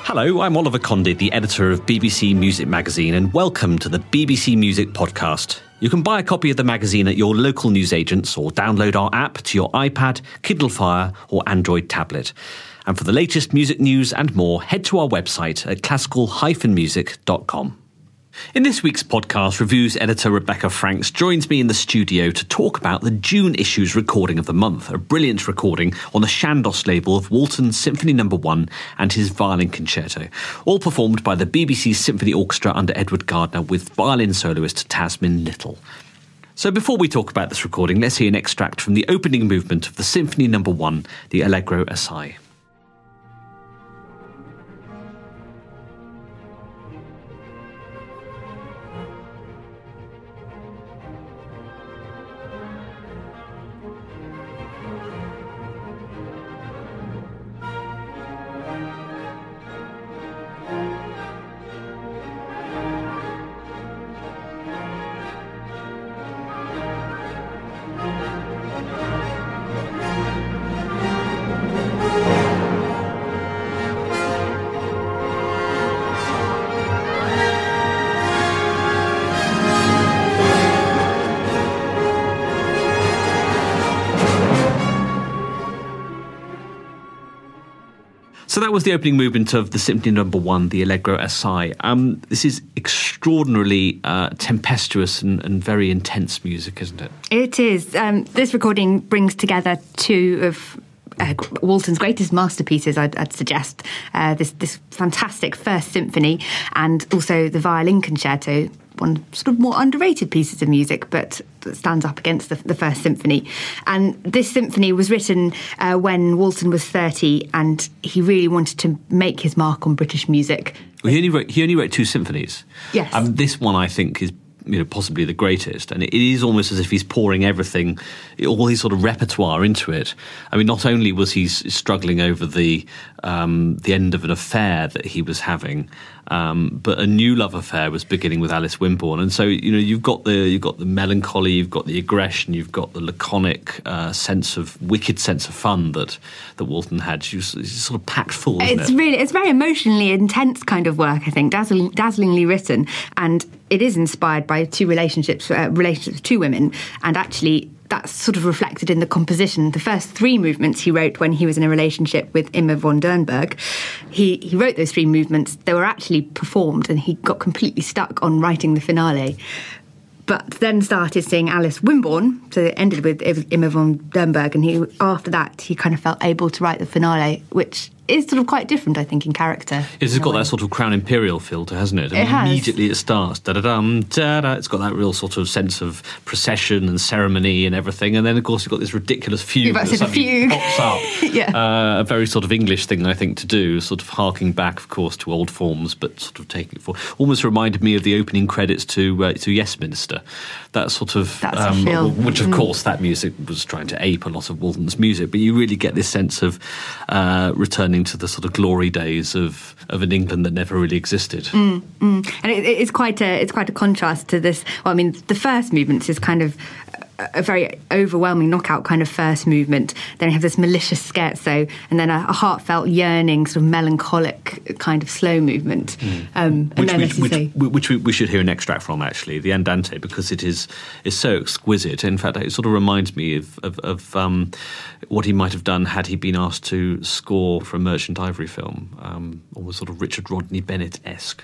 Hello, I'm Oliver Condy, the editor of BBC Music Magazine, and welcome to the BBC Music Podcast. You can buy a copy of the magazine at your local newsagents or download our app to your iPad, Kindle Fire or Android tablet. And for the latest music news and more, head to our website at classical-music.com. In this week's podcast, reviews editor Rebecca Franks joins me in the studio to talk about the June issue's recording of the month, a brilliant recording on the Chandos label of Walton's Symphony No. 1 and his violin concerto, all performed by the BBC Symphony Orchestra under Edward Gardner with violin soloist Tasmin Little. So before we talk about this recording, let's hear an extract from the opening movement of the Symphony No. 1, the Allegro Assai. So that was the opening movement of the Symphony No. 1, the Allegro Assai. This is extraordinarily tempestuous and very intense music, isn't it? It is. This recording brings together two of Walton's greatest masterpieces, I'd suggest. This fantastic First Symphony and also the Violin Concerto, one sort of more underrated pieces of music, but that stands up against the First Symphony. And this symphony was written when Walton was 30, and he really wanted to make his mark on British music. Well, he only wrote two symphonies. Yes. This one, I think, is possibly the greatest, and it is almost as if he's pouring everything, all his sort of repertoire into it. I mean, not only was he struggling over the end of an affair that he was having, but a new love affair was beginning with Alice Wimborne, and so you've got the melancholy, you've got the aggression, you've got the laconic wicked sense of fun that Walton had. She's sort of packed full. It's very emotionally intense kind of work, I think, dazzlingly written, and it is inspired by two relationships of two women, and actually that's sort of reflected in the composition. The first three movements he wrote when he was in a relationship with Imma von Dernberg. He wrote those three movements. They were actually performed, and he got completely stuck on writing the finale. But then started seeing Alice Wimborne, so it ended with Imma von Dernberg, and after that he kind of felt able to write the finale, which is sort of quite different, I think, in character. It's got that sort of Crown Imperial feel to, hasn't it? Immediately it starts, da-da-dum, da-da. It's got that real sort of sense of procession and ceremony and everything. And then, of course, you've got this ridiculous fugue that suddenly pops up. Yeah. A very sort of English thing, I think, to do, sort of harking back, of course, to old forms, but sort of taking it forward. Almost reminded me of the opening credits to Yesminster. That sort of... which, of course, that music was trying to ape a lot of Walton's music, but you really get this sense of returning to the sort of glory days of an England that never really existed. And it's quite a contrast to this. Well, I mean, the first movement is kind of a very overwhelming knockout kind of first movement. Then you have this malicious scherzo, and then a heartfelt, yearning, sort of melancholic kind of slow movement. Which we should hear an extract from, actually, the Andante, because it is so exquisite. In fact, it sort of reminds me of what he might have done had he been asked to score for a Merchant Ivory film, almost sort of Richard Rodney Bennett-esque.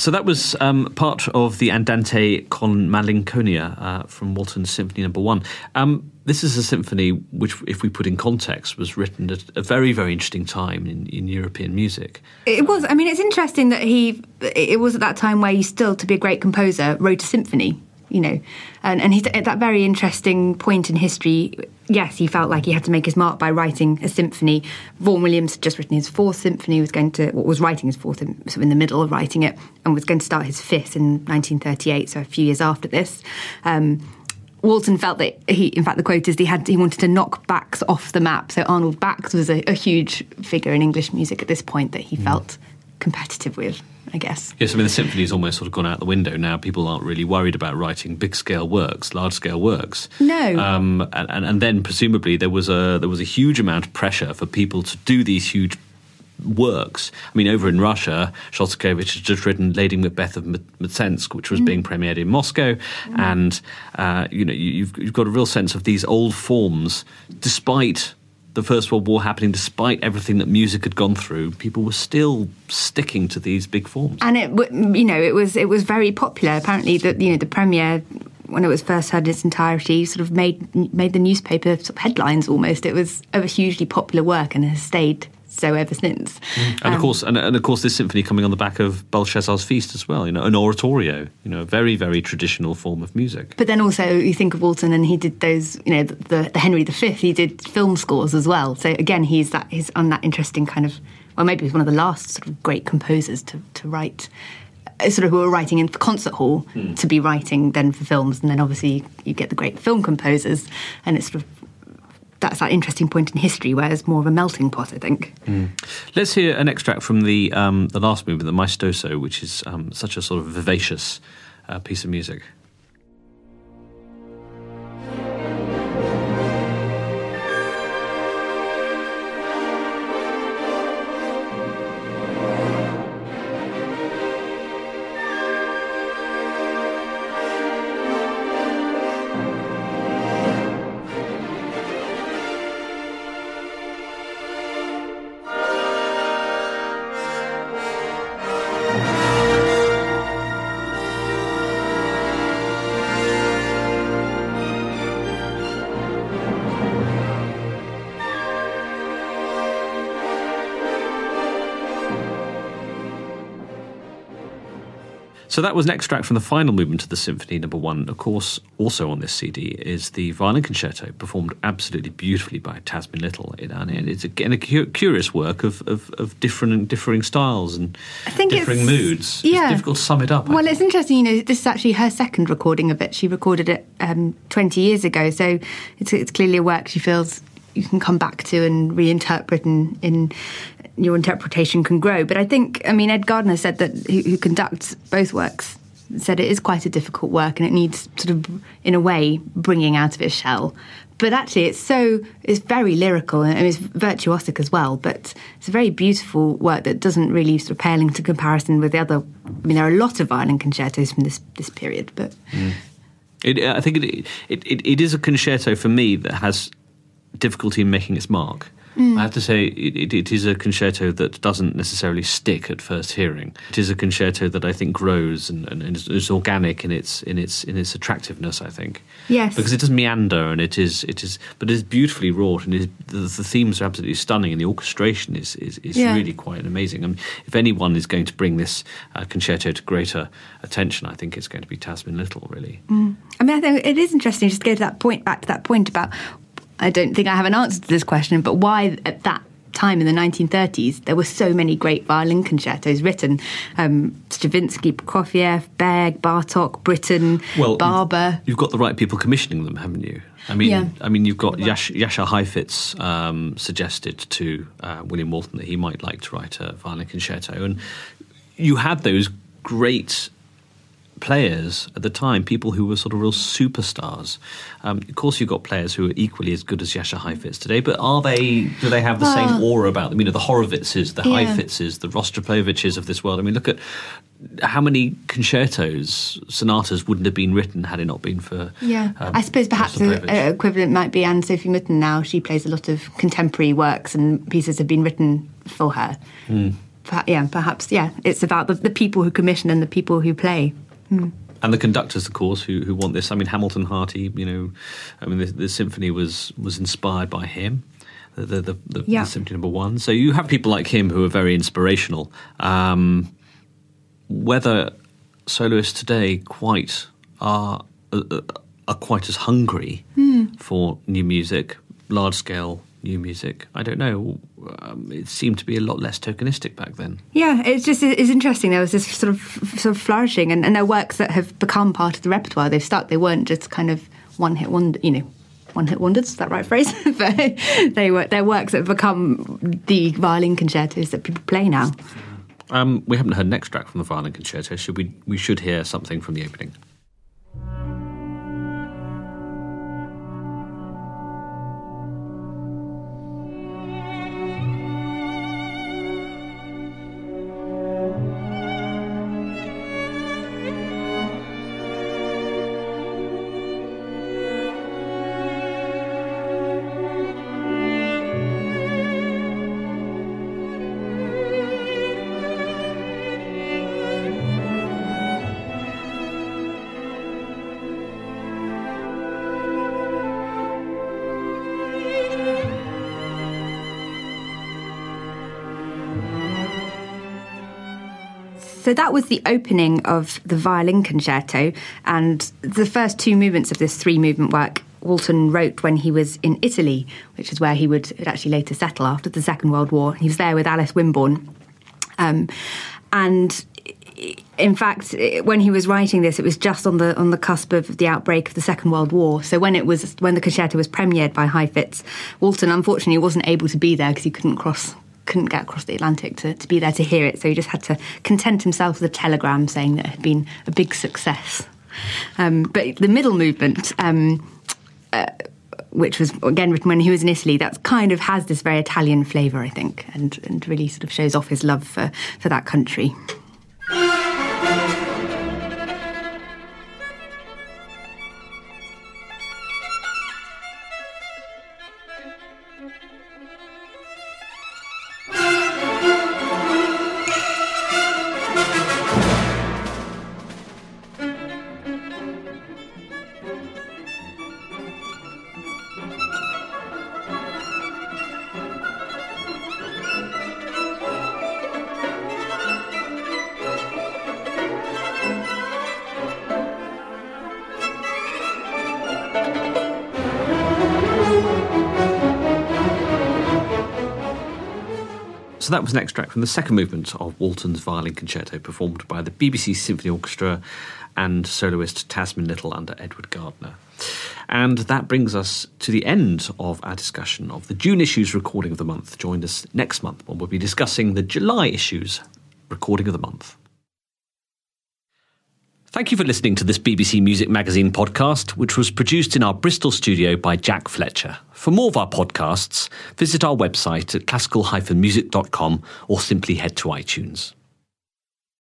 So that was part of the Andante con Malinconia from Walton's Symphony No. 1. This is a symphony which, if we put in context, was written at a very, very interesting time in European music. It was. I mean, it's interesting that it was at that time where he still, to be a great composer, wrote a symphony, you know. And he's at that very interesting point in history. Yes, he felt like he had to make his mark by writing a symphony. Vaughan Williams had just written his fourth symphony, was writing his fourth, so in the middle of writing it, and was going to start his fifth in 1938, so a few years after this. Walton felt that the quote is he wanted to knock Bax off the map. So Arnold Bax was a huge figure in English music at this point that he felt competitive with, I guess. Yes, I mean, the symphony's almost sort of gone out the window now. People aren't really worried about writing big-scale works, large-scale works. No. And then, presumably, there was a huge amount of pressure for people to do these huge works. I mean, over in Russia, Shostakovich has just written Lady Macbeth of Mtsensk, which was being premiered in Moscow, and you've got a real sense of these old forms. Despite the First World War happening, despite everything that music had gone through, people were still sticking to these big forms. And it was very popular. Apparently, the premiere, when it was first heard in its entirety, sort of made the newspaper sort of headlines almost. It was a hugely popular work and has stayed so ever since. And of course, this symphony coming on the back of Belshazzar's Feast as well. An oratorio. A very, very traditional form of music. But then also you think of Walton, and he did those. The Henry V. He did film scores as well. So again, he's on that interesting kind of. Well, maybe he's one of the last sort of great composers to write. Sort of who were writing in the concert hall to be writing then for films, and then obviously you get the great film composers, and it's sort of. That's that interesting point in history where it's more of a melting pot, I think. Let's hear an extract from the last movement, the Maestoso, which is such a sort of vivacious piece of music. So that was an extract from the final movement of the Symphony No. 1. Of course, also on this CD is the violin concerto, performed absolutely beautifully by Tasmin Little. And it's again a curious work of differing styles and differing moods. Yeah. It's difficult to sum it up. Well, it's interesting, this is actually her second recording of it. She recorded it 20 years ago, so it's clearly a work she feels you can come back to and reinterpret in your interpretation can grow. But I think, Ed Gardner said that, who conducts both works, said it is quite a difficult work and it needs sort of, in a way, bringing out of its shell. But actually it's very lyrical and it's virtuosic as well, but it's a very beautiful work that doesn't really sort of pale into comparison with the other. There are a lot of violin concertos from this period, but... I think it is a concerto for me that has difficulty in making its mark. I have to say it is a concerto that doesn't necessarily stick at first hearing. It is a concerto that I think grows and is organic in its attractiveness, I think. Yes. Because it doesn't meander but it is beautifully wrought and the themes are absolutely stunning and the orchestration is really quite amazing. If anyone is going to bring this concerto to greater attention, I think it's going to be Tasmin Little, really. I think it is interesting just to go to that point, back to that point about... I don't think I have an answer to this question, but why at that time in the 1930s there were so many great violin concertos written? Stravinsky, Prokofiev, Berg, Bartok, Britten, Barber. You've got the right people commissioning them, haven't you? You've got Jascha Heifetz suggested to William Walton that he might like to write a violin concerto, and you had those great players at the time, people who were sort of real superstars. Of course, you've got players who are equally as good as Jascha Heifetz today, but do they have the same aura about them? The Horowitzes, the Heifetzes, the Rostropoviches of this world. Look at how many concertos, sonatas wouldn't have been written had it not been for I suppose perhaps an equivalent might be Anne-Sophie Mutten now. She plays a lot of contemporary works and pieces have been written for her. perhaps it's about the people who commission and the people who play. And the conductors, of course, who want this. I mean, Hamilton Harty, the symphony was inspired by him, the Symphony No. 1. So you have people like him who are very inspirational. Whether soloists today are quite as hungry for new music, large-scale new music, I don't know. It seemed to be a lot less tokenistic back then. Yeah, it's interesting. There was this sort of flourishing, and there are works that have become part of the repertoire. They've stuck. They weren't just kind of one-hit wonders. Is that the right phrase? But they're works that have become the violin concertos that people play now. We haven't heard an extract from the violin concerto. We should hear something from the opening. So that was the opening of the violin concerto, and the first two movements of this three-movement work Walton wrote when he was in Italy, which is where he would actually later settle after the Second World War. He was there with Alice Wimborne. And in fact, when he was writing this, it was just on the cusp of the outbreak of the Second World War. So when the concerto was premiered by Heifetz, Walton unfortunately wasn't able to be there because he couldn't get across the Atlantic to be there to hear it. So he just had to content himself with a telegram saying that it had been a big success. But the middle movement, which was again written when he was in Italy, that kind of has this very Italian flavour, I think, and really sort of shows off his love for that country. So that was an extract from the second movement of Walton's violin concerto, performed by the BBC Symphony Orchestra and soloist Tasmin Little under Edward Gardner. And that brings us to the end of our discussion of the June issues recording of the month. Join us next month when we'll be discussing the July issues recording of the month. Thank you for listening to this BBC Music Magazine podcast, which was produced in our Bristol studio by Jack Fletcher. For more of our podcasts, visit our website at classical-music.com or simply head to iTunes.